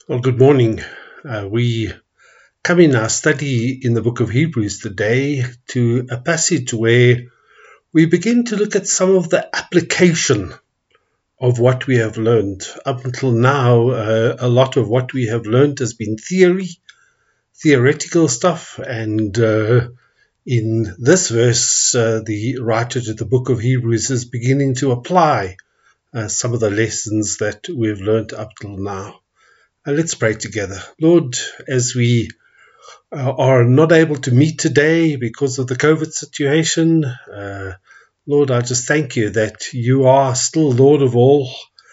Well, good morning. We come in our study in the book of Hebrews today to a passage where we begin to look at some of the application of what we have learned. Up until now, a lot of what we have learned has been theoretical stuff, and in this verse, the writer to the book of Hebrews is beginning to apply some of the lessons that we've learned up till now. Let's pray together. Lord, as we are not able to meet today because of the COVID situation, Lord, I just thank you that you are still Lord of all,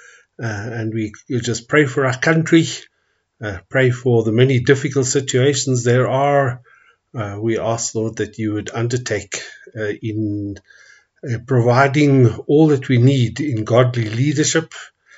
and we just pray for our country, pray for the many difficult situations there are. We ask, Lord, that you would undertake in providing all that we need in godly leadership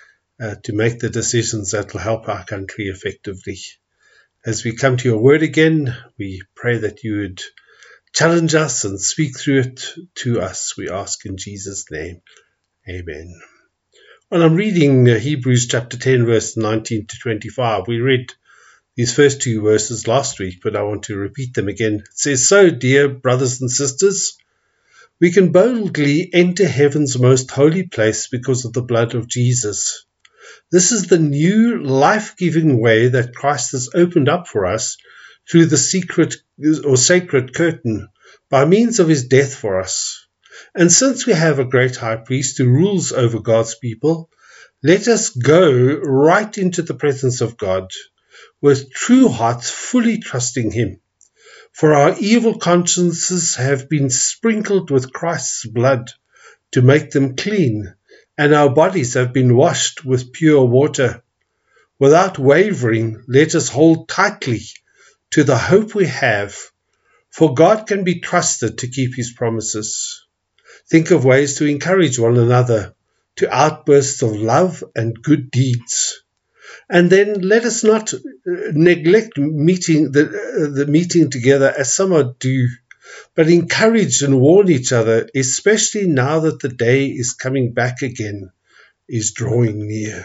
to make the decisions that will help our country effectively. As we come to your word again, we pray that you would challenge us and speak through it to us. We ask in Jesus' name. Amen. Well, I'm reading Hebrews chapter 10, verse 19 to 25. We read these first two verses last week, but I want to repeat them again. It says, "So, dear brothers and sisters, we can boldly enter heaven's most holy place because of the blood of Jesus. This is the new life-giving way that Christ has opened up for us through the secret or sacred curtain by means of his death for us. And since we have a great high priest who rules over God's people, let us go right into the presence of God with true hearts, fully trusting him. For our evil consciences have been sprinkled with Christ's blood to make them clean, and our bodies have been washed with pure water. Without wavering, let us hold tightly to the hope we have, for God can be trusted to keep his promises. Think of ways to encourage one another to outbursts of love and good deeds. And then let us not neglect the meeting together as some do, but encourage and warn each other, especially now that the day is coming back again, is drawing near."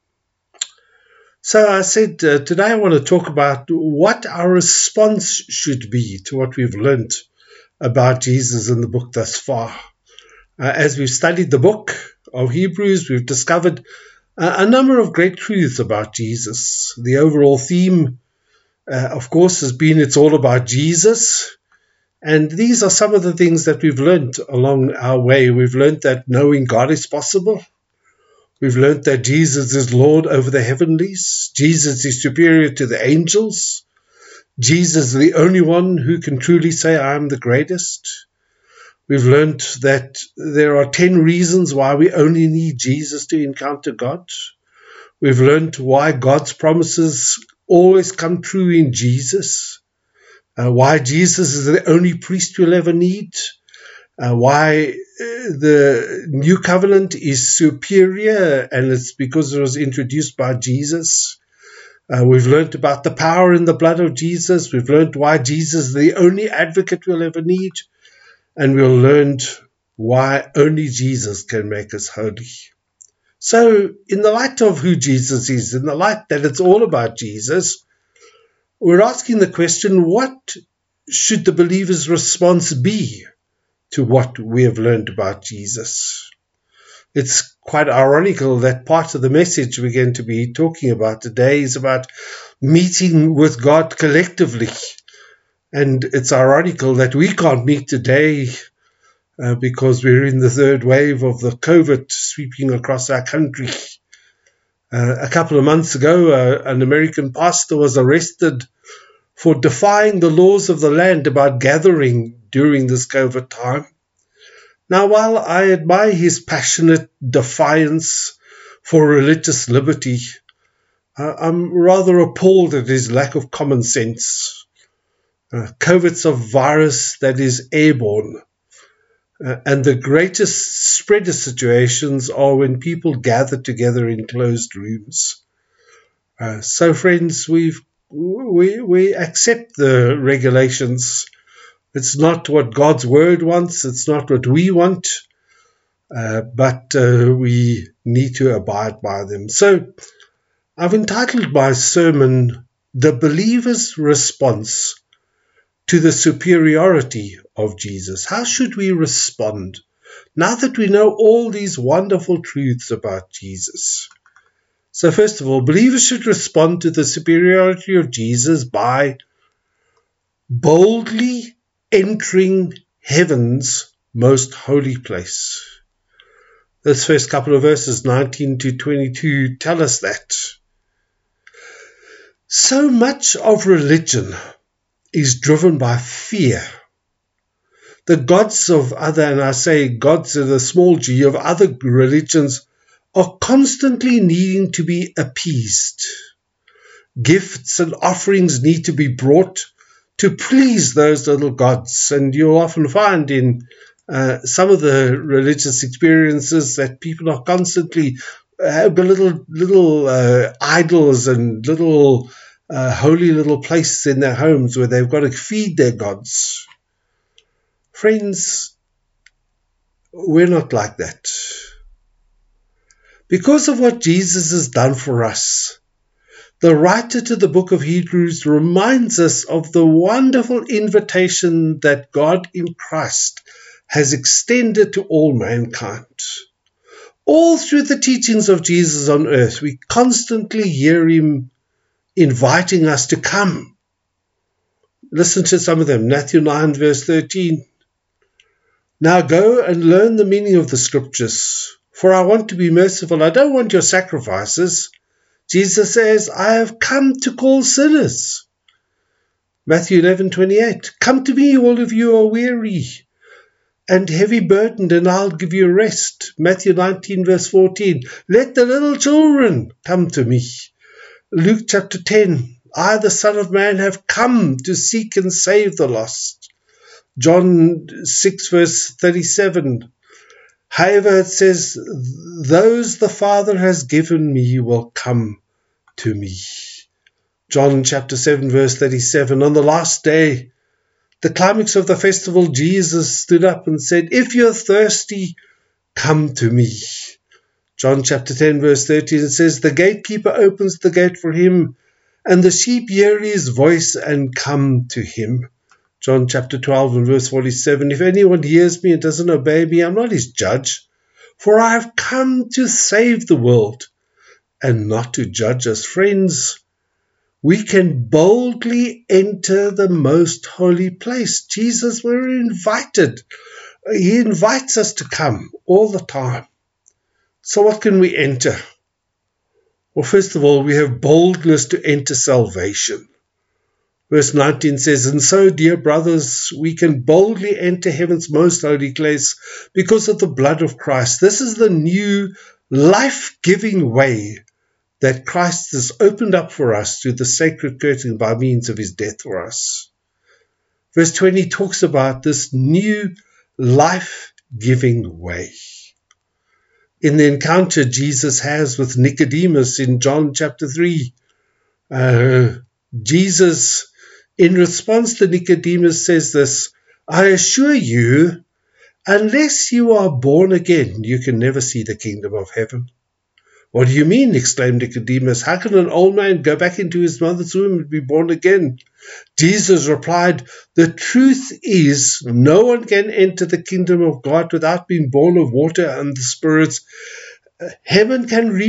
So I said today I want to talk about what our response should be to what we've learned about Jesus in the book thus far. As we've studied the book of Hebrews, we've discovered a number of great truths about Jesus. The overall theme, of course, has been it's all about Jesus. And these are some of the things that we've learned along our way. We've learned that knowing God is possible. We've learned that Jesus is Lord over the heavenlies. Jesus is superior to the angels. Jesus is the only one who can truly say, "I am the greatest." We've learned that there are 10 reasons why we only need Jesus to encounter God. We've learned why God's promises always come true in Jesus. Why Jesus is the only priest we'll ever need. Why the new covenant is superior, and it's because it was introduced by Jesus. We've learned about the power in the blood of Jesus. We've learned why Jesus is the only advocate we'll ever need. And we've learned why only Jesus can make us holy. So, in the light of who Jesus is, in the light that it's all about Jesus, we're asking the question, what should the believer's response be to what we have learned about Jesus? It's quite ironical that part of the message we're going to be talking about today is about meeting with God collectively. And it's ironical that we can't meet today because we're in the third wave of the COVID sweeping across our country. A couple of months ago, an American pastor was arrested for defying the laws of the land about gathering during this COVID time. Now, while I admire his passionate defiance for religious liberty, I'm rather appalled at his lack of common sense. COVID's a virus that is airborne, and the greatest spreader situations are when people gather together in closed rooms. So, friends, we accept the regulations. It's not what God's word wants. It's not what we want, but we need to abide by them. So I've entitled my sermon, The Believer's Response to the Superiority of Jesus. How should we respond now that we know all these wonderful truths about Jesus? So first of all, believers should respond to the superiority of Jesus by boldly entering heaven's most holy place. Those first couple of verses, 19 to 22, tell us that. So much of religion is driven by fear. The gods of other, and I say gods with a small g, of other religions are constantly needing to be appeased. Gifts and offerings need to be brought to please those little gods. And you'll often find in some of the religious experiences that people are constantly have little idols and little holy little places in their homes where they've got to feed their gods. Friends, we're not like that. Because of what Jesus has done for us, the writer to the book of Hebrews reminds us of the wonderful invitation that God in Christ has extended to all mankind. All through the teachings of Jesus on earth, we constantly hear him inviting us to come. Listen to some of them. Matthew 9 verse 13. Now go and learn the meaning of the scriptures, for I want to be merciful. I don't want your sacrifices. Jesus says, I have come to call sinners. Matthew 11:28. Come to me, all of you who are weary and heavy burdened, and I'll give you rest. Matthew 19 verse 14. Let the little children come to me. Luke chapter 10. I, the Son of Man, have come to seek and save the lost. John 6 verse 37. However, it says, those the Father has given me will come to me. John chapter 7 verse 37. On the last day, the climax of the festival, Jesus stood up and said, if you're thirsty, come to me. John chapter 10 verse 13, it says, the gatekeeper opens the gate for him, and the sheep hear his voice and come to him. John chapter 12 and verse 47, if anyone hears me and doesn't obey me, I'm not his judge, for I have come to save the world and not to judge us. Friends, we can boldly enter the most holy place. Jesus, we're invited. He invites us to come all the time. So what can we enter? Well, first of all, we have boldness to enter salvation. Verse 19 says, and so, dear brothers, we can boldly enter heaven's most holy place because of the blood of Christ. This is the new life-giving way that Christ has opened up for us through the sacred curtain by means of his death for us. Verse 20 talks about this new life-giving way. In the encounter Jesus has with Nicodemus in John chapter 3, Jesus, in response to Nicodemus, says this, I assure you, unless you are born again, you can never see the kingdom of heaven. What do you mean? Exclaimed Nicodemus. How can an old man go back into his mother's womb and be born again? Jesus replied, the truth is, no one can enter the kingdom of God without being born of water and the Spirit. Humans can only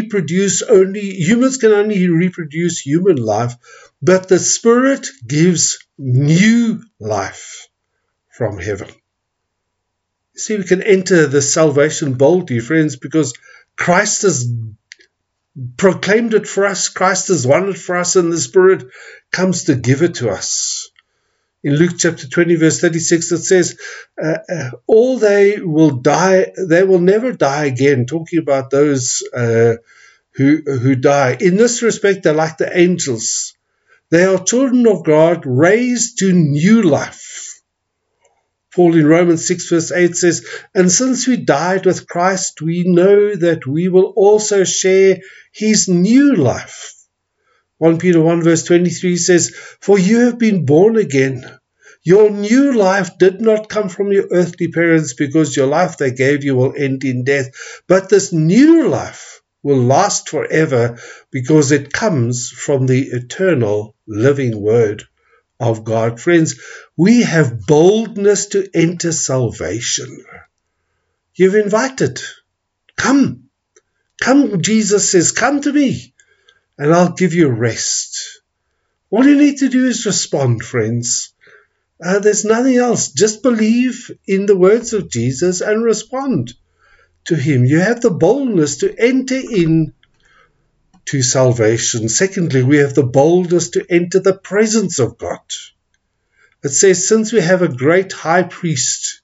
reproduce human life, but the Spirit gives new life from heaven. You see, we can enter the salvation boldly, friends, because Christ has proclaimed it for us. Christ has won it for us, and the Spirit comes to give it to us. In Luke chapter 20, verse 36, it says, all they will die, they will never die again, talking about those who die. In this respect, they're like the angels. They are children of God, raised to new life. Paul in Romans 6 verse 8 says, and since we died with Christ, we know that we will also share his new life. 1 Peter 1 verse 23 says, for you have been born again. Your new life did not come from your earthly parents, because your life they gave you will end in death. But this new life will last forever because it comes from the eternal living word of God. Friends, we have boldness to enter salvation. You've invited. Come. Come, Jesus says, come to me, and I'll give you rest. All you need to do is respond, friends. There's nothing else. Just believe in the words of Jesus and respond to him. You have the boldness to enter in to salvation. Secondly, we have the boldness to enter the presence of God. It says, since we have a great high priest,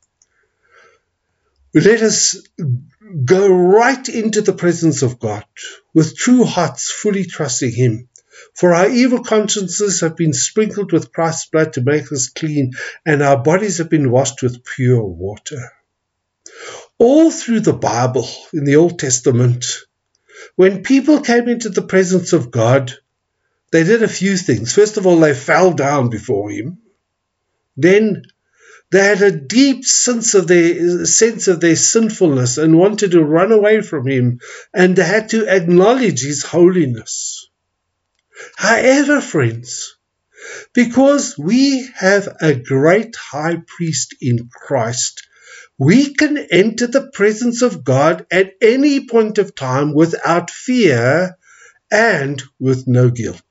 let us go right into the presence of God with true hearts, fully trusting him. For our evil consciences have been sprinkled with Christ's blood to make us clean, and our bodies have been washed with pure water. All through the Bible, in the Old Testament, when people came into the presence of God, they did a few things. First of all, they fell down before him. Then they had a deep sense of their sinfulness and wanted to run away from him, and they had to acknowledge his holiness. However, friends, because we have a great high priest in Christ, we can enter the presence of God at any point of time without fear and with no guilt.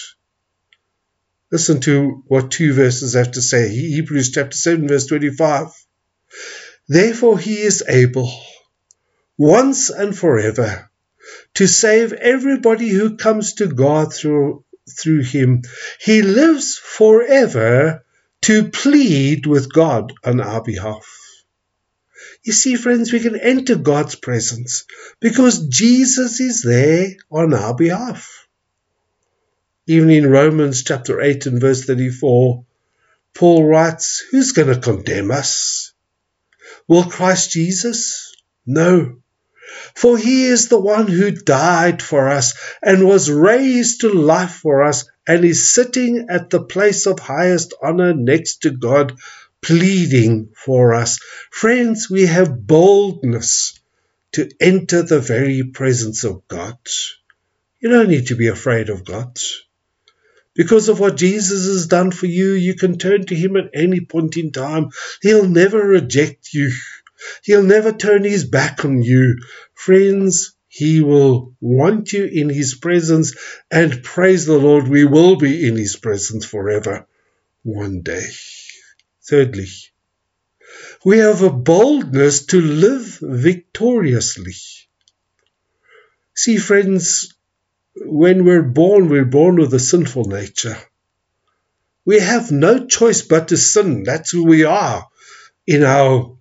Listen to what two verses have to say. Hebrews chapter 7, verse 25. Therefore he is able, once and forever, to save everybody who comes to God through him. He lives forever to plead with God on our behalf. You see, friends, we can enter God's presence because Jesus is there on our behalf. Even in Romans chapter 8 and verse 34, Paul writes, who's going to condemn us? Will Christ Jesus? No. For he is the one who died for us and was raised to life for us and is sitting at the place of highest honor next to God, pleading for us. Friends, we have boldness to enter the very presence of God. You don't need to be afraid of God. Because of what Jesus has done for you, you can turn to him at any point in time. He'll never reject you. He'll never turn his back on you. Friends, he will want you in his presence, and praise the Lord, we will be in his presence forever one day. Thirdly, we have a boldness to live victoriously. See, friends, when we're born with a sinful nature. We have no choice but to sin. That's who we are in our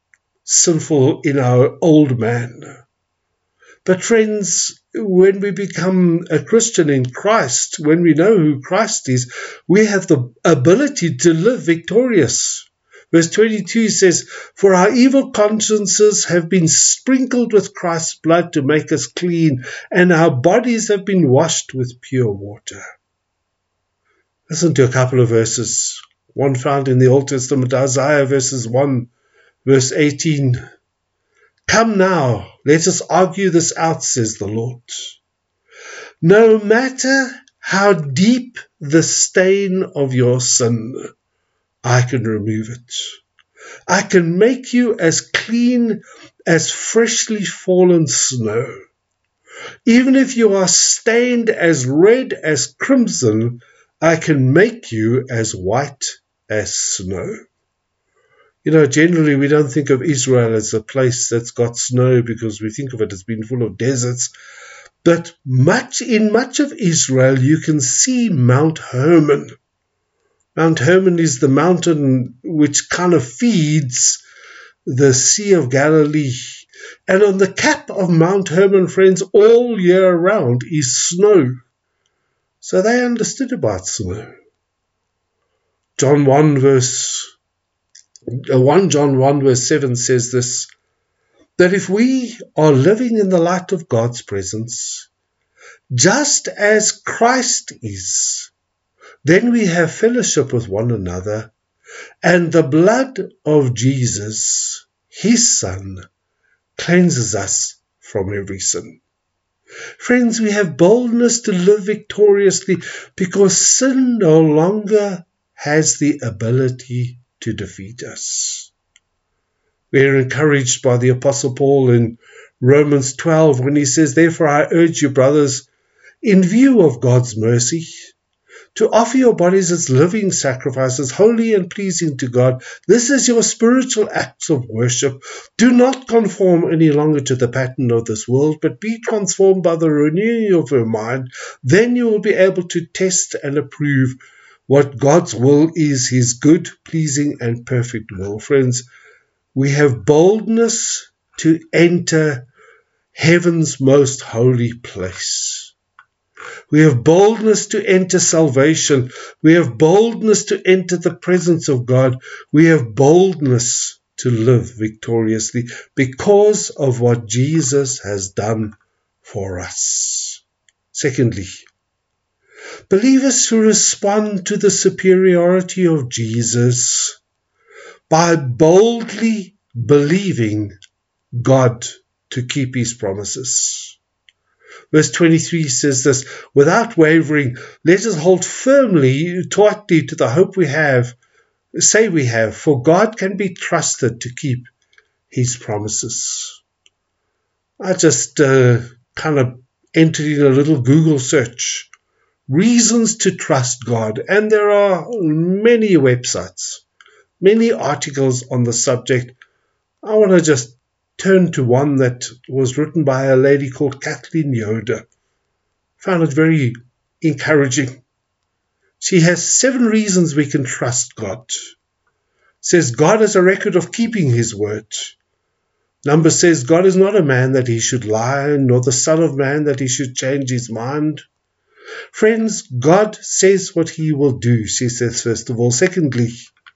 old man. But friends, when we become a Christian in Christ, when we know who Christ is, we have the ability to live victorious. Verse 22 says, for our evil consciences have been sprinkled with Christ's blood to make us clean, and our bodies have been washed with pure water. Listen to a couple of verses. One found in the Old Testament, Isaiah verses 1, verse 18. Come now, let us argue this out, says the Lord. No matter how deep the stain of your sin, I can remove it. I can make you as clean as freshly fallen snow. Even if you are stained as red as crimson, I can make you as white as snow. You know, generally we don't think of Israel as a place that's got snow because we think of it as being full of deserts. But in much of Israel, you can see Mount Hermon. Mount Hermon is the mountain which kind of feeds the Sea of Galilee. And on the cap of Mount Hermon, friends, all year round is snow. So they understood about snow. 1 John 1 verse 7 says this, that if we are living in the light of God's presence, just as Christ is, then we have fellowship with one another, and the blood of Jesus, his Son, cleanses us from every sin. Friends, we have boldness to live victoriously because sin no longer has the ability to defeat us. We are encouraged by the Apostle Paul in Romans 12 when he says, "Therefore I urge you, brothers, in view of God's mercy, to offer your bodies as living sacrifices, holy and pleasing to God. This is your spiritual acts of worship. Do not conform any longer to the pattern of this world, but be transformed by the renewing of your mind. Then you will be able to test and approve what God's will is, his good, pleasing, and perfect will." Friends, we have boldness to enter heaven's most holy place. We have boldness to enter salvation. We have boldness to enter the presence of God. We have boldness to live victoriously because of what Jesus has done for us. Secondly, believers who respond to the superiority of Jesus by boldly believing God to keep his promises. Verse 23 says this, "Without wavering, let us hold firmly, tightly to the hope we have, for God can be trusted to keep his promises." I just kind of entered in a little Google search, reasons to trust God, and there are many websites, many articles on the subject. I want to just turn to one that was written by a lady called Kathleen Yoder. Found it very encouraging. She has 7 reasons we can trust God. Says God has a record of keeping his word. Number says God is not a man that he should lie, nor the son of man that he should change his mind. Friends, God says what he will do, she says first of all. Secondly,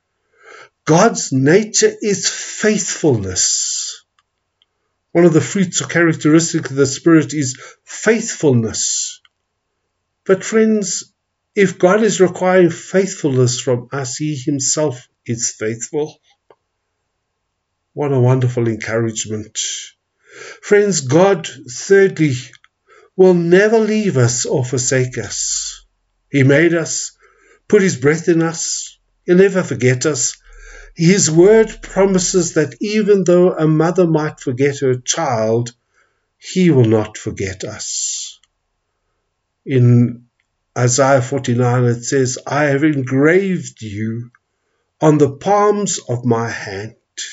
God's nature is faithfulness. One of the fruits or characteristics of the Spirit is faithfulness. But friends, if God is requiring faithfulness from us, he himself is faithful. What a wonderful encouragement. Friends, God, thirdly, will never leave us or forsake us. He made us, put his breath in us. He'll never forget us. His word promises that even though a mother might forget her child, he will not forget us. In Isaiah 49 it says, "I have engraved you on the palms of my hand."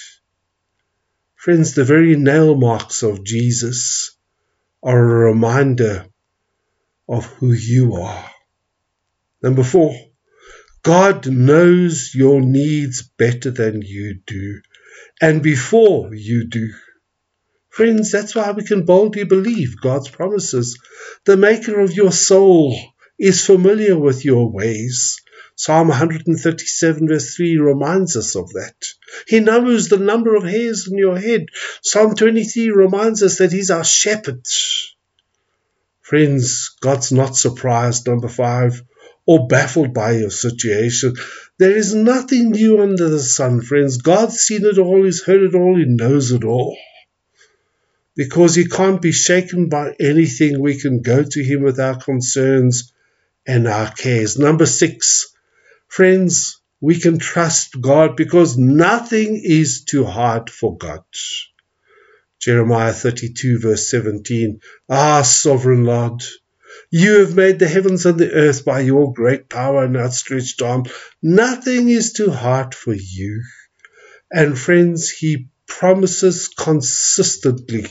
Friends, the very nail marks of Jesus are a reminder of who you are. Number 4, God knows your needs better than you do, and before you do. Friends, that's why we can boldly believe God's promises. The maker of your soul is familiar with your ways. Psalm 137 verse 3 reminds us of that. He knows the number of hairs in your head. Psalm 23 reminds us that he's our shepherd. Friends, God's not surprised, number 5, or baffled by your situation. There is nothing new under the sun, friends. God's seen it all, he's heard it all, he knows it all. Because he can't be shaken by anything, we can go to him with our concerns and our cares. Number 6, friends, we can trust God because nothing is too hard for God. Jeremiah 32 verse 17, "Ah, sovereign Lord, you have made the heavens and the earth by your great power and outstretched arm. Nothing is too hard for you." And friends, he promises consistently.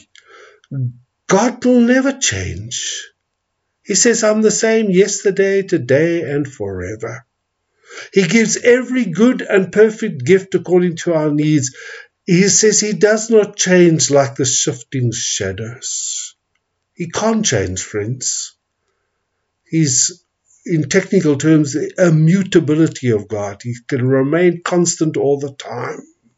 God will never change. He says, "I'm the same yesterday, today, and forever." He gives every good and perfect gift according to our needs. He says he does not change like the shifting shadows. He can't change, friends. He's, in technical terms, the immutability of God. He can remain constant all the time.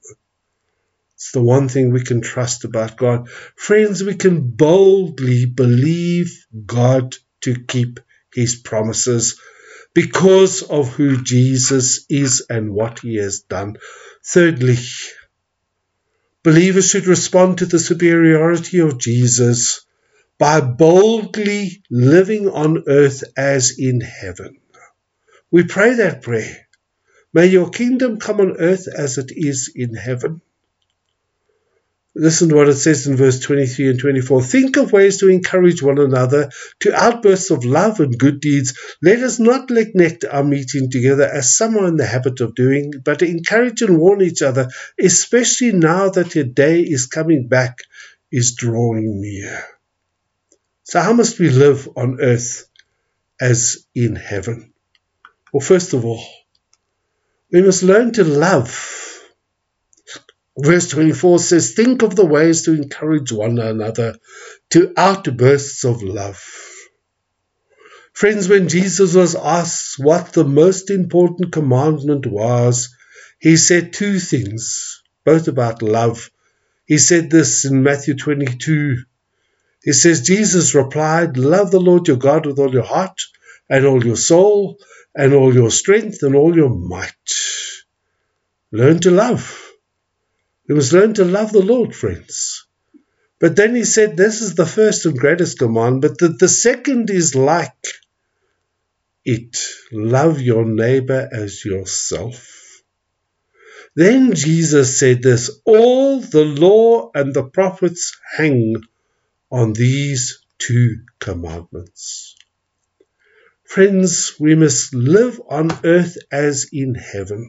It's the one thing we can trust about God. Friends, we can boldly believe God to keep his promises because of who Jesus is and what he has done. Thirdly, believers should respond to the superiority of Jesus by boldly living on earth as in heaven. We pray that prayer. May your kingdom come on earth as it is in heaven. Listen to what it says in verse 23 and 24. Think of ways to encourage one another to outbursts of love and good deeds. Let us not neglect our meeting together as some are in the habit of doing, but encourage and warn each other, especially now that your day is coming back, is drawing near. So how must we live on earth as in heaven? Well, first of all, we must learn to love. Verse 24 says, think of the ways to encourage one another to outbursts of love. Friends, when Jesus was asked what the most important commandment was, he said two things, both about love. He said this in Matthew 22. He says, Jesus replied, love the Lord your God with all your heart and all your soul and all your strength and all your might. Learn to love. We must learn to love the Lord, friends. But then he said, this is the first and greatest command, but the second is like it. Love your neighbor as yourself. Then Jesus said this, all the law and the prophets hang on these two commandments. Friends, we must live on earth as in heaven.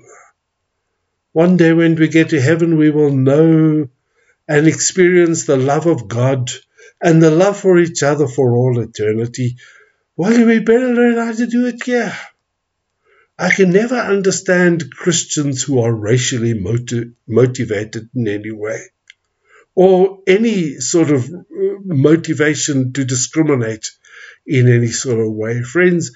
One day when we get to heaven, we will know and experience the love of God and the love for each other for all eternity. Well, we better learn how to do it here. I can never understand Christians who are racially motivated in any way, or any sort of motivation to discriminate in any sort of way. Friends,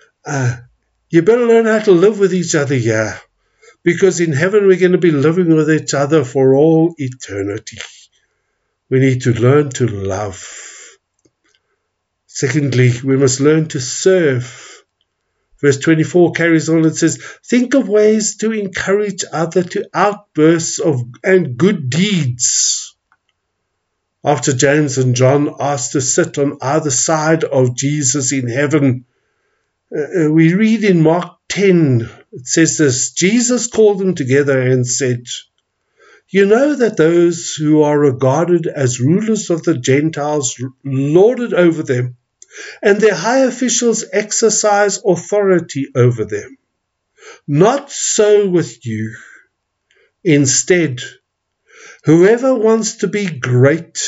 you better learn how to live with each other here. Because in heaven we're going to be living with each other for all eternity. We need to learn to love. Secondly, we must learn to serve. Verse 24 carries on and says, think of ways to encourage others to outbursts and good deeds. After James and John asked to sit on either side of Jesus in heaven, we read in Mark 10, it says this, Jesus called them together and said, you know that those who are regarded as rulers of the Gentiles lord it over them, and their high officials exercise authority over them. Not so with you. Instead, whoever wants to be great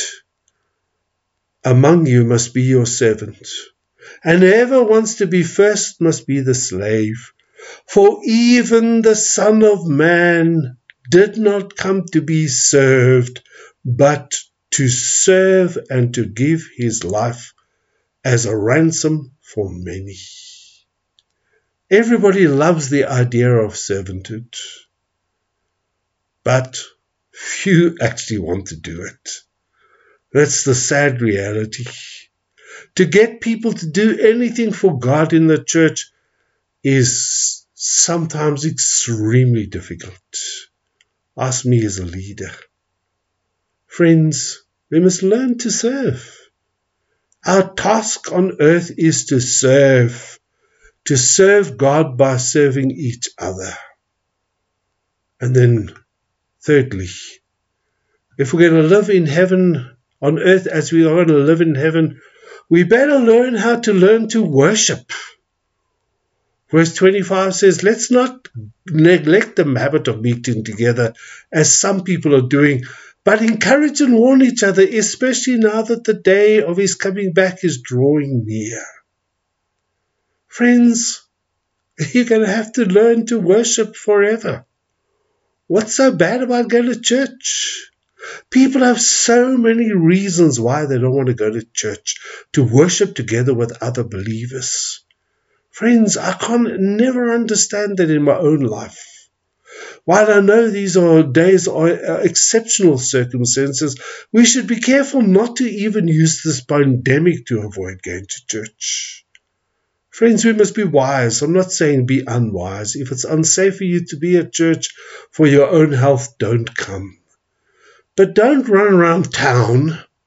among you must be your servant. And whoever wants to be first must be the slave. For even the Son of Man did not come to be served, but to serve and to give his life as a ransom for many. Everybody loves the idea of servanthood, but few actually want to do it. That's the sad reality. To get people to do anything for God in the church is sometimes extremely difficult. Ask me as a leader. Friends, we must learn to serve. Our task on earth is to serve God by serving each other. And then, thirdly, if we're going to live in heaven, on earth as we are going to live in heaven, we better learn how to learn to worship. Verse 25 says, let's not neglect the habit of meeting together as some people are doing, but encourage and warn each other, especially now that the day of his coming back is drawing near. Friends, you're going to have to learn to worship forever. What's so bad about going to church? People have so many reasons why they don't want to go to church, to worship together with other believers. Friends, I can never understand that in my own life. While I know these days are exceptional circumstances, we should be careful not to even use this pandemic to avoid going to church. Friends, we must be wise. I'm not saying be unwise. If it's unsafe for you to be at church for your own health, don't come. But don't run around town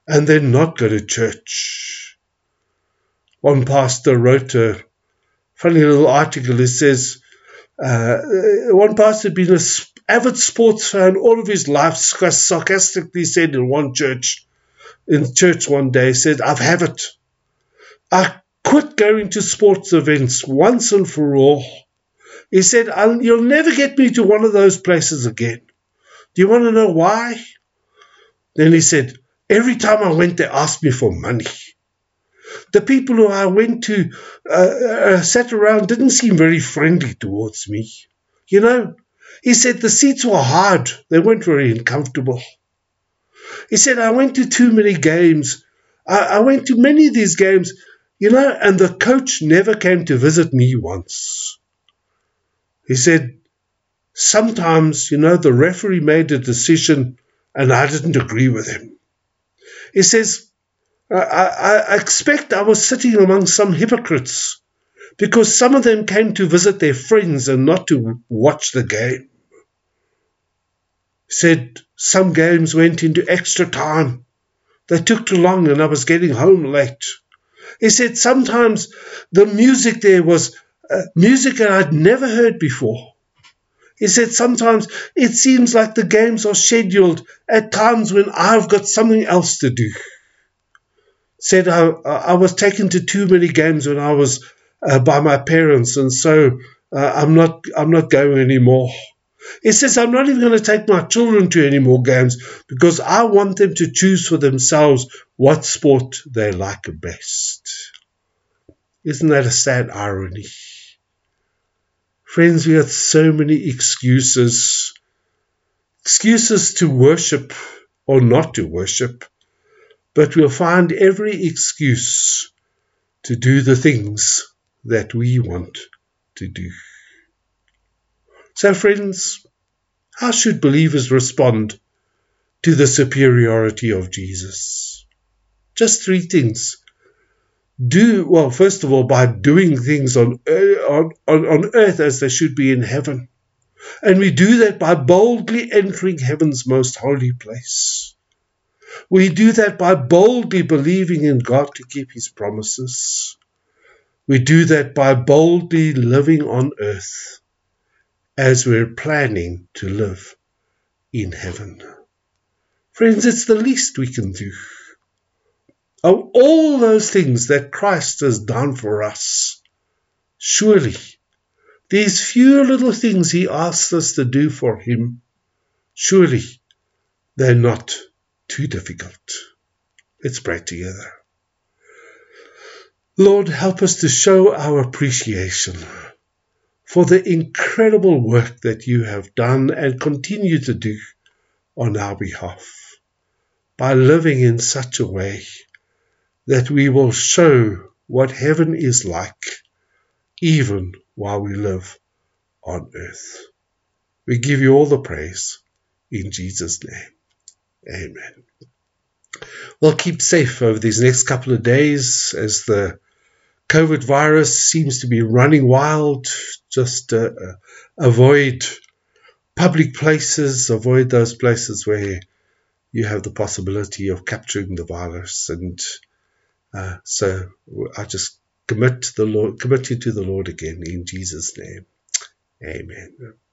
and then not go to church. One pastor wrote a funny little article. It says, one pastor had been an avid sports fan all of his life, sarcastically said in church one day, said, "I've had it. I quit going to sports events once and for all." He said, "You'll never get me to one of those places again. Do you want to know why?" Then he said, "Every time I went, they asked me for money. The people who I went to sat around didn't seem very friendly towards me. You know," he said, "the seats were hard. They weren't very uncomfortable." He said, "I went to too many games. I went to many of these games, and the coach never came to visit me once." He said, "Sometimes, the referee made a decision and I didn't agree with him." He says, I expect I was sitting among some hypocrites because some of them came to visit their friends and not to watch the game." He said, "Some games went into extra time. They took too long and I was getting home late." He said, "Sometimes the music there was music that I'd never heard before." He said, "Sometimes it seems like the games are scheduled at times when I've got something else to do." Said, I was taken to too many games when I was by my parents, and so I'm not going anymore. He says, "I'm not even going to take my children to any more games because I want them to choose for themselves what sport they like best." Isn't that a sad irony? Friends, we have so many excuses to worship or not to worship. But we'll find every excuse to do the things that we want to do. So, friends, how should believers respond to the superiority of Jesus? Just 3 things. First of all, by doing things on earth as they should be in heaven. And we do that by boldly entering heaven's most holy place. We do that by boldly believing in God to keep his promises. We do that by boldly living on earth as we're planning to live in heaven. Friends, it's the least we can do. Of all those things that Christ has done for us, surely these few little things he asks us to do for him, surely they're not too difficult. Let's pray together. Lord, help us to show our appreciation for the incredible work that you have done and continue to do on our behalf by living in such a way that we will show what heaven is like even while we live on earth. We give you all the praise in Jesus' name. Amen. Well, keep safe over these next couple of days as the COVID virus seems to be running wild. Just avoid public places, avoid those places where you have the possibility of capturing the virus. And so I just commit you to the Lord again in Jesus' name. Amen.